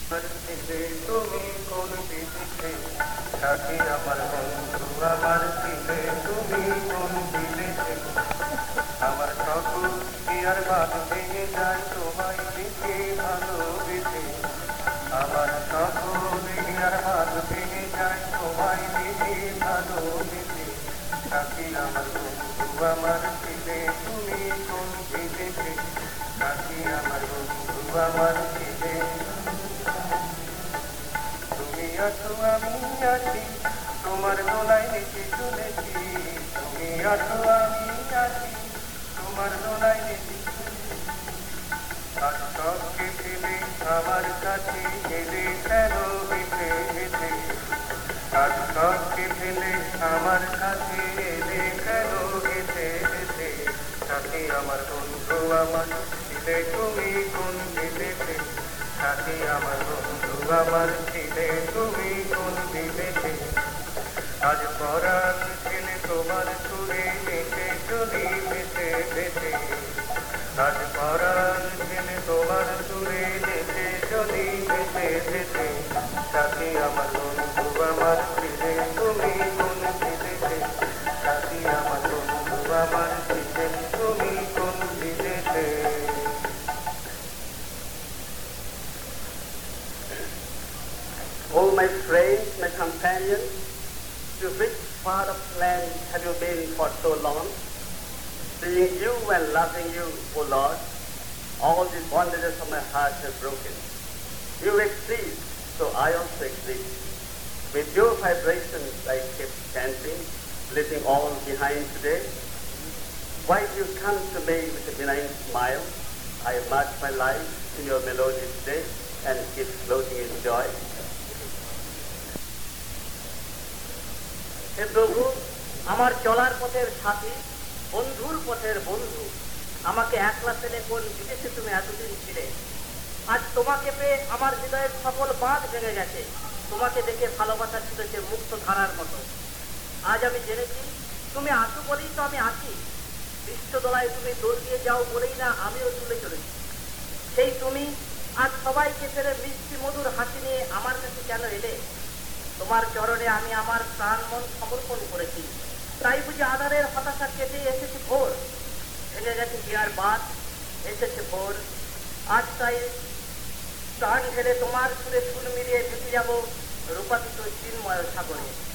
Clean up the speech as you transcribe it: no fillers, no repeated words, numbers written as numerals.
তুমি কোন বিদেশে সাথী আমার বন্ধু আমার ছিলে তুমি কোন বিদেশে আমার সকল কি আর বাদ ভেঙে যায় তোমায় দেখে ভালোবেসে আমার সকল কি আর বাদ ভেঙে যায় তোমায় দেখে ভালোবেসে সাথী আমার বন্ধু আমার ছিলে তুমি কোন বিদেশে সাথী আমার বন্ধু আমার ছিলে আছো আমি আছি তোমার দোলায় নেচে চলেছি তুমি আছো আমি আছি তোমার দোলায় নেচে আজ সবকে ফেলে আমার কাছে এলে কেন হেঁটে হেঁটে আজ সবকে ফেলে আমার কাছে এলে কেন হেঁটে হেঁটে সাথী আমার বন্ধু আমার ছিলে তুমি কোন বিদেশে সাথী আমার বন্ধু আমার ছিলে তুমি কোন বিদেশে আজ পরাণ ছেলে তোমার সুরে নেচে চলি বেঁচে বেঁচে আজ পরাণ ছেলে তোমার সুরে নেচে চলি বেঁচে বেঁচে সাথী আমার বন্ধু আমার ছিলে তুমি কোন বিদেশে সাথী আমার বন্ধু আমার ছিলে তুমি কোন বিদেশে Oh, my friends, my companions, to which part of land have you been for so long? Seeing you and loving you, O Lord, all the bondages of my heart have broken. You exist, so I also exist. With your vibrations I kept chanting, leaving all behind today. Why do you come to me with a benign smile? I march my life in your melody today and keep floating in joy. হে প্রভু, আমার চলার পথের সাথী, বন্ধুর পথের বন্ধু, আমাকে একলা ফেলে কোন বিদেশে তুমি এতদিন ছিলে। আজ তোমাকে পেয়ে আমার হৃদয়ের সকল বাঁধ ভেঙে গেছে। তোমাকে দেখে ভালোবাসা ছিল যে মুক্ত ধারার মতো। আজ আমি জেনেছি তুমি আছো বলেই তো আমি আছি। বিশ্বদোলায় তুমি দৌড় দিয়ে যাও বলেই না আমিও তুলে চলেছি। সেই তুমি আজ সবাইকে ছেড়ে মিষ্টি মধুর হাসি নিয়ে আমার কাছে কেন এলে? তোমার চরণে আমি আমার প্রাণ মন সমর্পণ করেছি। তাই বুঝি আধারের হতাশা কেটে এসেছে ভোর, ভেঙে গেছে হিয়ার বাদ, এসেছে ভোর। আজ তাই প্রাণ ঢেলে তোমার সুরে ফুল মিলিয়ে ভেসে যাব রূপাতীত চিন্ময় সাগরে।